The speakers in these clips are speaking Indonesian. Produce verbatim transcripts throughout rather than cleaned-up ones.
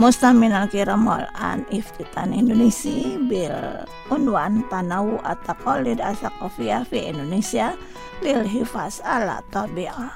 Mustaminal kiram wal an iftitan Indonesia bil unwan tanawu at-taqalid as-saqafiyah fi Indonesia lil hifaz ala tabi'ah.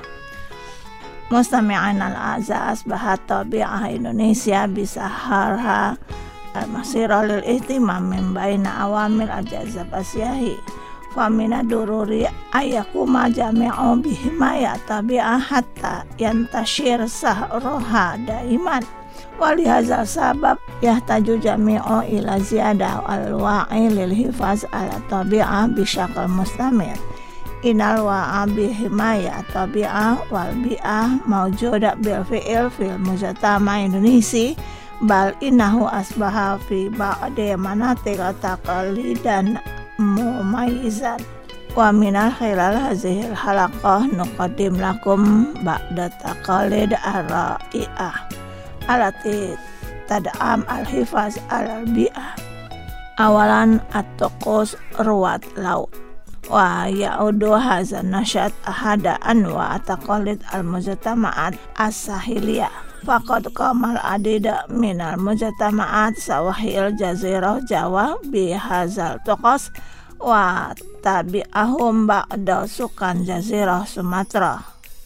Mustami'an al-a'za asbahat tabi'ah Indonesia bisaharha al-masira lil ihtimam min baina awamil al-jazab asyahi famina dururi ayakuma jami'u bihimaya tabi'ah hatta yantashir sahroha daiman. Walihazal sabab yahtaju jami'u ila ziyadah al-wa'i lil hifaz ala tabi'ah bisyakal mustamir. Inal wa'a bihimaya tabi'ah wal bi'ah mawjuda bil fi'il fil mujtama Indonesia bal innahu asbaha fi ba'di manatik taqalidan mumayyizan. Wa minal khilal hazihil halaqah nuqaddim lakum ba'da taqalid ar-ra'i'ah alati tad'am al-hifaz al-bi'ah. Awalan at-tuqus ruwat laut wa ya'udu hazan nasyat ahada anwa taqalid al-mujtama'at as-sahiliyah faqad qamal adida minal mujtama'at sawahil jazirah Jawa bihazal tuqus wa tabi'ahum ba'da sukan jazirah Sumatera.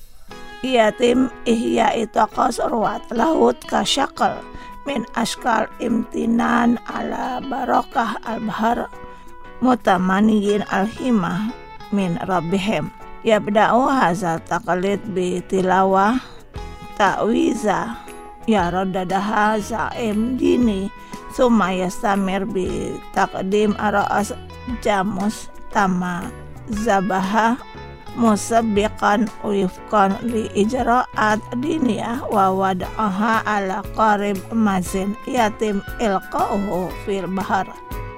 Yatim ihya itaqas ruwat laut kasyakal min ashkal imtinan ala barakah al-bahar mutamaniyin al-himah min rabbihim. Yabda'u hazal taqalid bi tilawah ta'wiza ya radadaha za'im dini summa yastamir bi taqdim ara'as jamus tama zabaha musabbiqan wifqan li ijra'at diniyah wa wada'aha ala qarib mazin yatim ilqa'uhu fil bahar.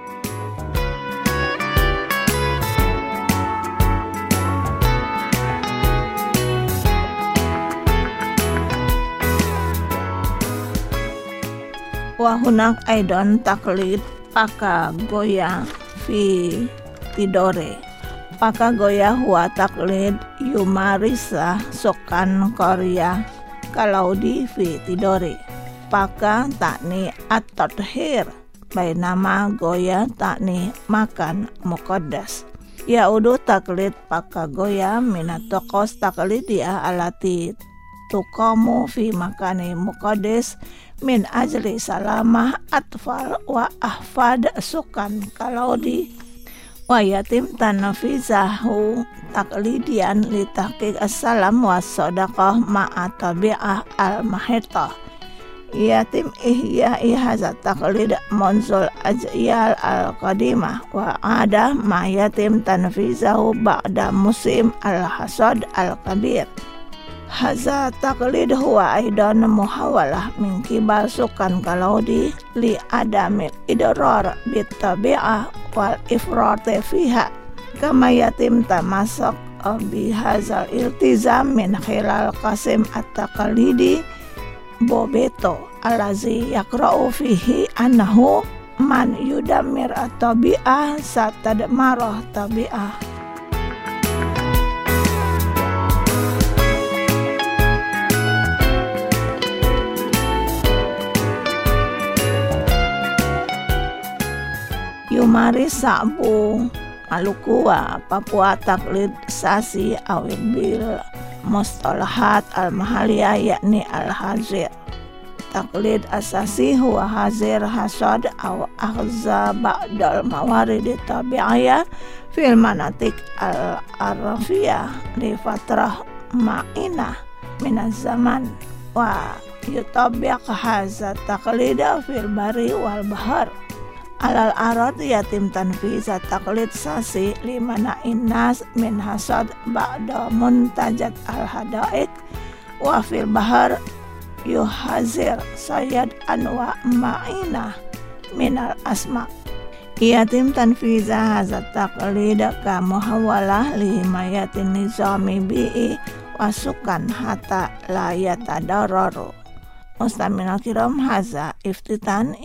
Wa hunak aidan taklid paka goya fi tidore. Paka goya huwa taklid yumarisa sokan Korea kalaudi fi tidore. Paka takni at-tathir bainama goya takni makan muqaddas. Yaudu taklid paka goya minat tokos taklidiyah alati tuqamu fi makani muqaddas min ajli salamah atfal wa ahfad sukan kalaudi wa yatim tanafizahu taklidian li tahqiq as-salam wa sadaqah ma'a tabi'ah al-mahitah. Yatim ihya ihazat taklid munzul ajyal al-qadimah wa ada ma yatim tanfizahu ba'da musim al-hasad al-kabir. Haza taklid huwa aidan muhawalah min kibal sukan kalaudi li adamil idrar bit tabi'ah wal ifrati fiha kama yatim tamasak bi hazal iltizam min khilal qasim at-taqalidi bobeto alazi yaqra'u fihi annahu man yudammir at-tabi'ah satadmarah tabi'ah. Yumari Sabu Maluku wa Papua taklid sasi awil bil mustalahat al-mahaliyah yakni al-hazir. Taklid asasi huwa hazir hasad aw akhza ba'dal mawarid tabi'iyah fil manatik al-arafiyah li fatrah ma'inah minaz zaman wa yutabiq haza taklida fil bari wal bahar. Alal arad yatim tanfiza taklid sasi limana innas min hasad ba'da muntajat al-hadaik wa fil bahar yuhazir sayyad anwa ma'inah minal asma. Yatim tanfiza hazat taklid ka muhawalah li himayatin nizami bi'i wasukan hatta la yatadararu. Mustaminal kiram haza iftitan